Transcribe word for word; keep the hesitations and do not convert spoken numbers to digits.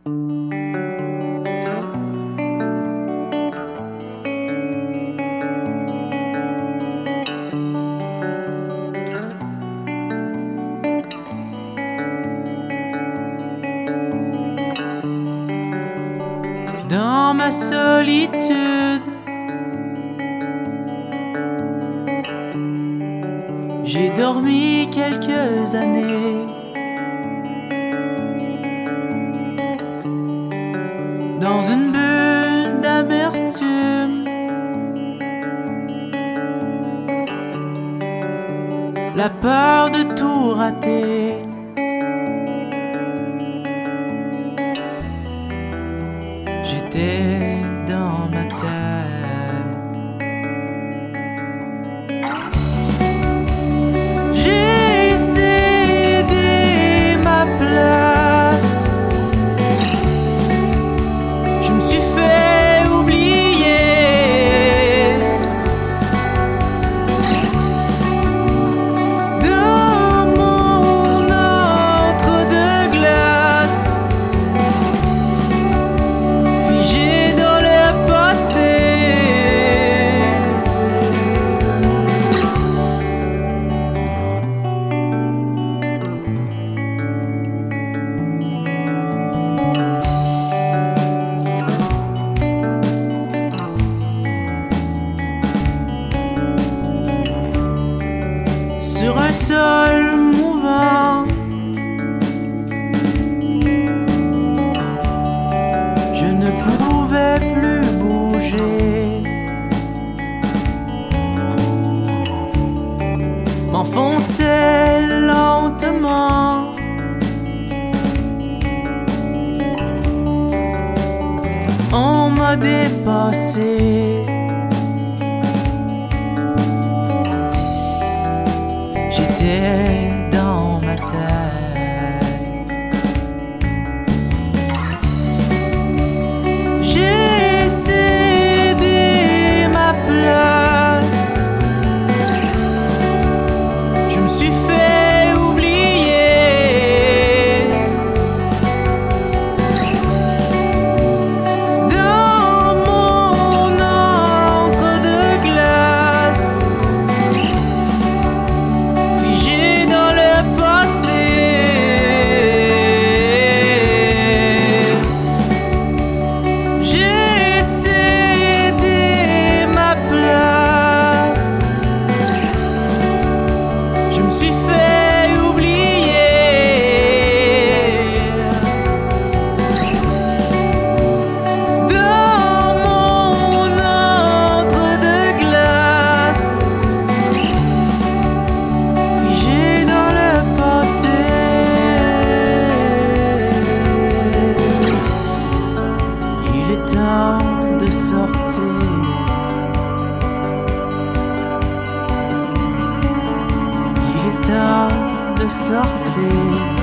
Dans ma solitude, j'ai dormi quelques années. Dans une bulle d'amertume, la peur de tout rater. J'étais dans ma tête. J'ai cédé ma place. Je me suis fait oublier. Dans mon antre de glace, figé dans le passé. Sur un sol mouvant, je ne pouvais plus bouger, m'enfonçais lentement. On m'a dépassé. J'étais dans ma tête. J'ai cédé ma place. Je me suis fait oublier. Dans mon antre de glace, figé dans le passé. J'ai cédé ma place. Je me suis fait oublier. Dans mon antre de glace, figé dans le passé. Il est temps de sortir. Il est temps de sortir.